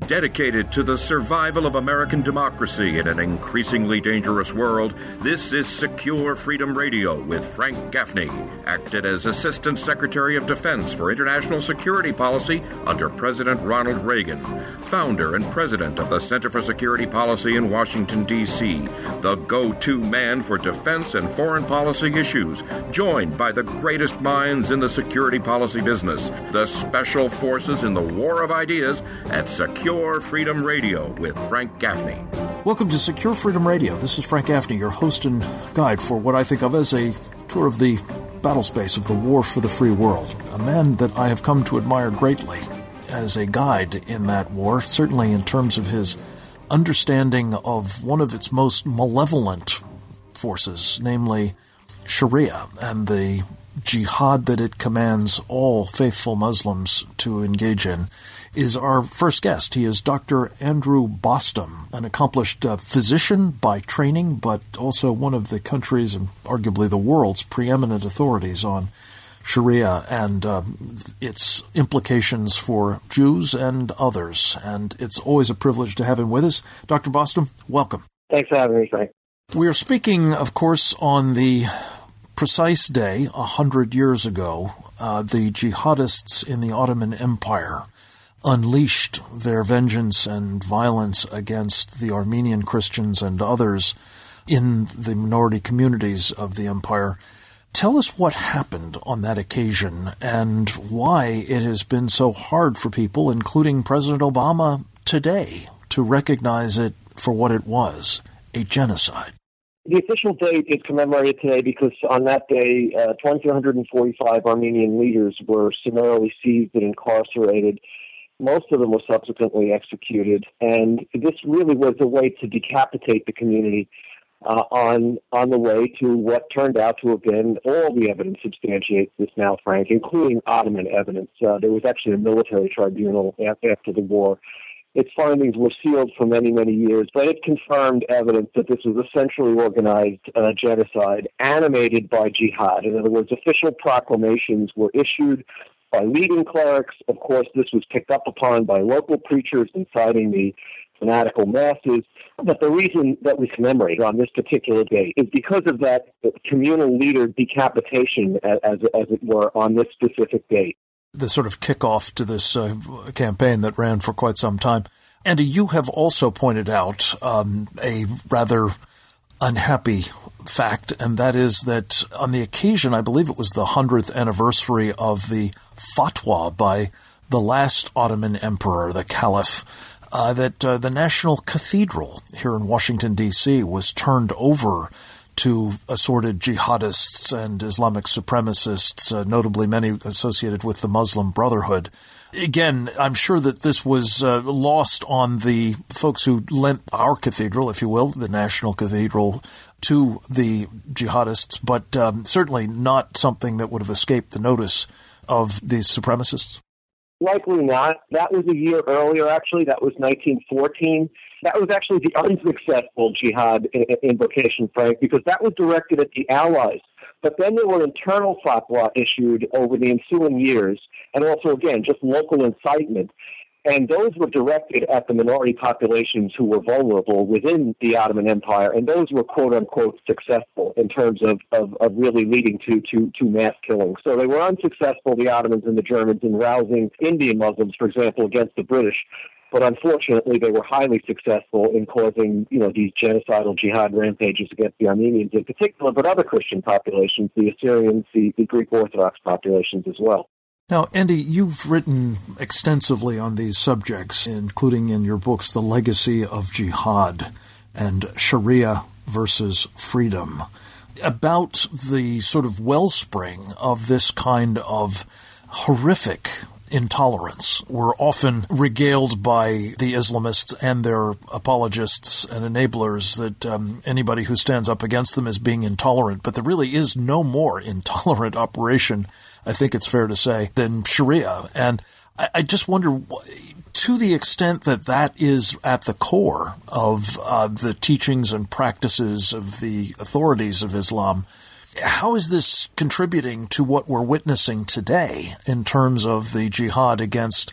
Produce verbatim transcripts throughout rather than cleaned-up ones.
Dedicated to the survival of American democracy in an increasingly dangerous world, this is Secure Freedom Radio with Frank Gaffney, acted as Assistant Secretary of Defense for International Security Policy under President Ronald Reagan, founder and president of the Center for Security Policy in Washington, D C, the go-to man for defense and foreign policy issues, joined by the greatest minds in the security policy business, the special forces in the war of ideas at Secure Freedom Radio with Frank Gaffney. Welcome to Secure Freedom Radio. This is Frank Gaffney, your host and guide for what I think of as a tour of the battle space of the war for the free world. A man that I have come to admire greatly as a guide in that war, certainly in terms of his understanding of one of its most malevolent forces, namely Sharia, and the jihad that it commands all faithful Muslims to engage in, is our first guest. He is Doctor Andrew Bostom, an accomplished uh, physician by training, but also one of the country's and arguably the world's preeminent authorities on Sharia and uh, its implications for Jews and others. And it's always a privilege to have him with us. Doctor Bostom, welcome. Thanks for having me, Frank. We are speaking, of course, on the precise day, a hundred years ago, uh, the jihadists in the Ottoman Empire unleashed their vengeance and violence against the Armenian Christians and others in the minority communities of the empire. Tell us what happened on that occasion and why it has been so hard for people, including President Obama today, to recognize it for what it was, a genocide. The official date is commemorated today because on that day, uh, two thousand two hundred forty-five Armenian leaders were summarily seized and incarcerated. Most of them were subsequently executed, and this really was a way to decapitate the community uh, on on the way to what turned out to have been, all the evidence substantiates this now, Frank, including Ottoman evidence. Uh, there was actually a military tribunal after the war. Its findings were sealed for many, many years, but it confirmed evidence that this was a centrally organized uh, genocide animated by jihad. In other words, official proclamations were issued by leading clerics. Of course, this was picked up upon by local preachers inciting the fanatical masses. But the reason that we commemorate on this particular day is because of that communal leader decapitation, as, as it were, on this specific date. The sort of kickoff to this uh, campaign that ran for quite some time. Andy, you have also pointed out um, a rather unhappy fact, and that is that on the occasion, I believe it was the hundredth anniversary of the fatwa by the last Ottoman emperor, the Caliph, uh, that uh, the National Cathedral here in Washington, D C was turned over to assorted jihadists and Islamic supremacists, uh, notably many associated with the Muslim Brotherhood. Again, I'm sure that this was uh, lost on the folks who lent our cathedral, if you will, the National Cathedral, to the jihadists, but um, certainly not something that would have escaped the notice of these supremacists. Likely not. That was a year earlier, actually. That was nineteen fourteen. That was actually the unsuccessful jihad invocation, Frank, because that was directed at the Allies. But then there were internal fatwa issued over the ensuing years, and also, again, just local incitement. And those were directed at the minority populations who were vulnerable within the Ottoman Empire, and those were, quote-unquote, successful in terms of, of, of really leading to, to, to mass killings. So they were unsuccessful, the Ottomans and the Germans, in rousing Indian Muslims, for example, against the British. But unfortunately, they were highly successful in causing, you know, these genocidal jihad rampages against the Armenians in particular, but other Christian populations, the Assyrians, the, the Greek Orthodox populations as well. Now, Andy, you've written extensively on these subjects, including in your books, The Legacy of Jihad and Sharia versus Freedom, about the sort of wellspring of this kind of horrific intolerance. We're often regaled by the Islamists and their apologists and enablers that um, anybody who stands up against them is being intolerant, but there really is no more intolerant operation, I think it's fair to say, than Sharia. And I, I just wonder, to the extent that that is at the core of uh, the teachings and practices of the authorities of Islam, how is this contributing to what we're witnessing today in terms of the jihad against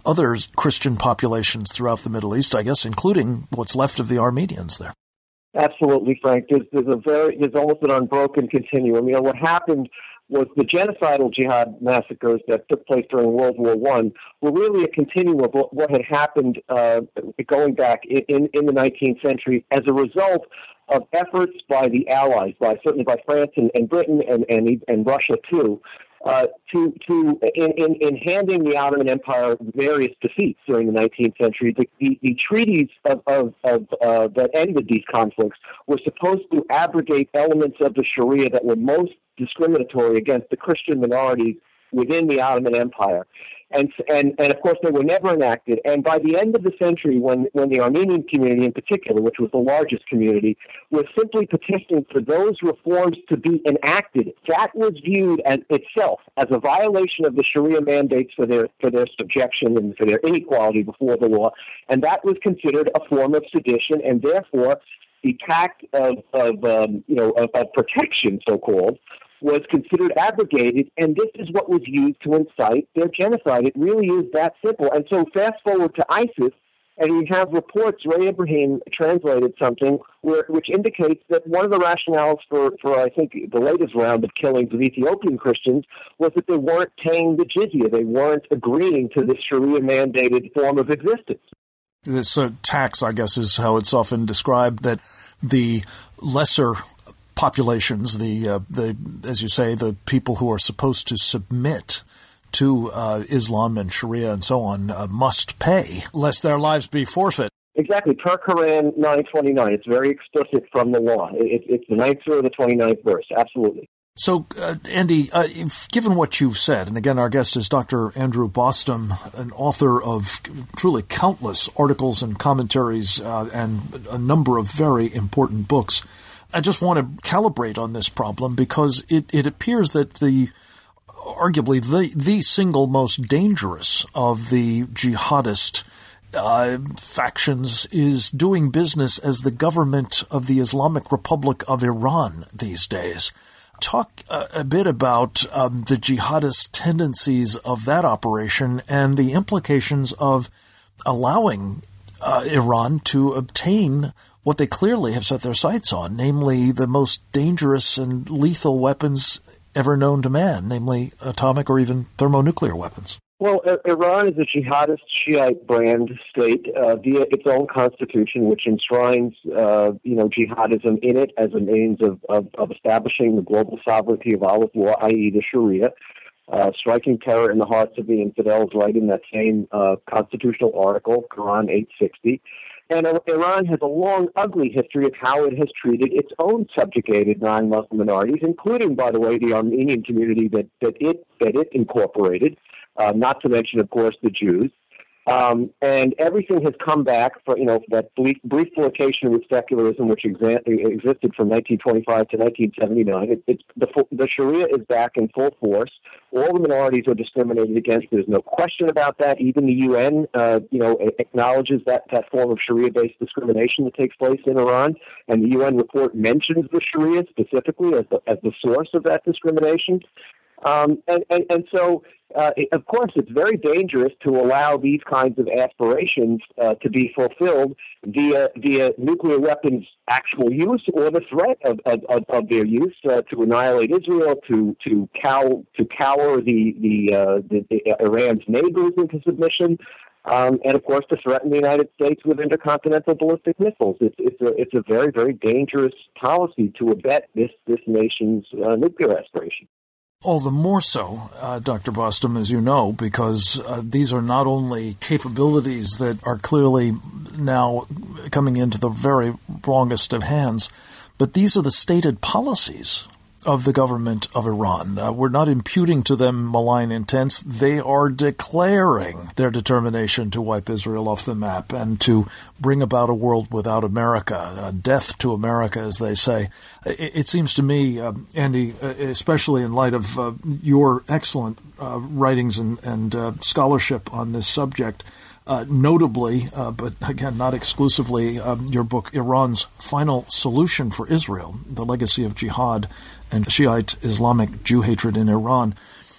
other Christian populations throughout the Middle East, I guess, including what's left of the Armenians there. Absolutely, Frank. There's, there's a very, there's almost an unbroken continuum. You know, what happened was the genocidal jihad massacres that took place during World War One were really a continuum of what, what had happened uh, going back in, in, in the nineteenth century as a result of efforts by the Allies, by certainly by France and, and Britain and, and and Russia too, uh, to to in, in, in handing the Ottoman Empire various defeats during the nineteenth century. The, the, the treaties of, of, of uh, that ended these conflicts were supposed to abrogate elements of the Sharia that were most discriminatory against the Christian minorities within the Ottoman Empire. And, and and of course, they were never enacted. And by the end of the century, when, when the Armenian community in particular, which was the largest community, was simply petitioning for those reforms to be enacted, that was viewed as itself as a violation of the Sharia mandates for their for their subjection and for their inequality before the law. And that was considered a form of sedition, and therefore the pact of, of um, you know of, of protection, so-called, was considered abrogated, and this is what was used to incite their genocide. It really is that simple. And so fast forward to ISIS, and you have reports, Ray Ibrahim translated something where, which indicates that one of the rationales for, for, I think, the latest round of killings of Ethiopian Christians was that they weren't paying the jizya. They weren't agreeing to this Sharia-mandated form of existence. This uh, tax, I guess, is how it's often described, that the lesser populations, the, uh, the as you say, the people who are supposed to submit to uh, Islam and Sharia and so on, uh, must pay, lest their lives be forfeit. Exactly. Per Quran nine twenty-nine. It's very explicit from the law. It, it's the ninth surah, the twenty-ninth verse. Absolutely. So, uh, Andy, uh, given what you've said, and again, our guest is Doctor Andrew Bostom, an author of truly countless articles and commentaries uh, and a number of very important books, I just want to calibrate on this problem because it, it appears that the arguably the, the single most dangerous of the jihadist uh, factions is doing business as the government of the Islamic Republic of Iran these days. Talk a, a bit about um, the jihadist tendencies of that operation and the implications of allowing uh, Iran to obtain what they clearly have set their sights on, namely the most dangerous and lethal weapons ever known to man, namely atomic or even thermonuclear weapons. Well, Iran is a jihadist Shiite brand state uh, via its own constitution, which enshrines, uh, you know, jihadism in it as a means of, of, of establishing the global sovereignty of Allah's law, that is the Sharia, uh, striking terror in the hearts of the infidels, right in that same uh, constitutional article, Quran eight sixty. And Iran has a long, ugly history of how it has treated its own subjugated non-Muslim minorities, including, by the way, the Armenian community that, that it that it incorporated, uh, not to mention, of course, the Jews. Um, and everything has come back for, you know, that brief, brief flirtation with secularism, which exa- existed from nineteen twenty-five to nineteen seventy-nine. It, it's the, the Sharia is back in full force. All the minorities are discriminated against. There's no question about that. Even the U N, uh, you know, acknowledges that, that form of Sharia-based discrimination that takes place in Iran. And the U N report mentions the Sharia specifically as the, as the source of that discrimination. Um, and, and, and so, uh, it, of course, it's very dangerous to allow these kinds of aspirations uh, to be fulfilled via via nuclear weapons actual use or the threat of, of, of their use uh, to annihilate Israel, to to cow to cower the the, uh, the, the Iran's neighbors into submission. Um, and of course, to threaten the United States with intercontinental ballistic missiles. It's, it's a it's a very very dangerous policy to abet this this nation's uh, nuclear aspiration. All the more so, uh, Doctor Bostom, as you know, because uh, these are not only capabilities that are clearly now coming into the very wrongest of hands, but these are the stated policies of the government of Iran. Uh, we're not imputing to them malign intents. They are declaring their determination to wipe Israel off the map and to bring about a world without America, uh, death to America, as they say. It, it seems to me, uh, Andy, uh, especially in light of uh, your excellent uh, writings and, and uh, scholarship on this subject, Uh, notably, uh, but again, not exclusively, um, your book, Iran's Final Solution for Israel, The Legacy of Jihad and Shiite Islamic Jew Hatred in Iran.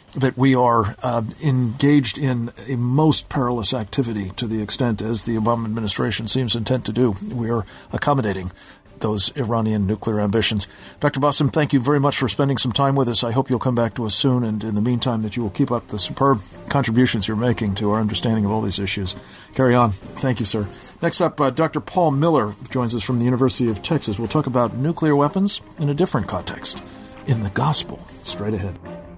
that we are uh, engaged in a most perilous activity to the extent as the Obama administration seems intent to do. We are accommodating those Iranian nuclear ambitions. Doctor Bostom, thank you very much for spending some time with us. I hope you'll come back to us soon, and in the meantime that you will keep up the superb contributions you're making to our understanding of all these issues. Carry on. Thank you, sir. Next up, uh, Doctor Paul Miller joins us from the University of Texas. We'll talk about nuclear weapons in a different context, in the gospel. Straight ahead.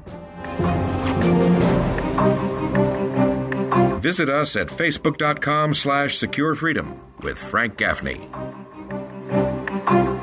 Visit us at facebook.com slash secure freedom with Frank Gaffney.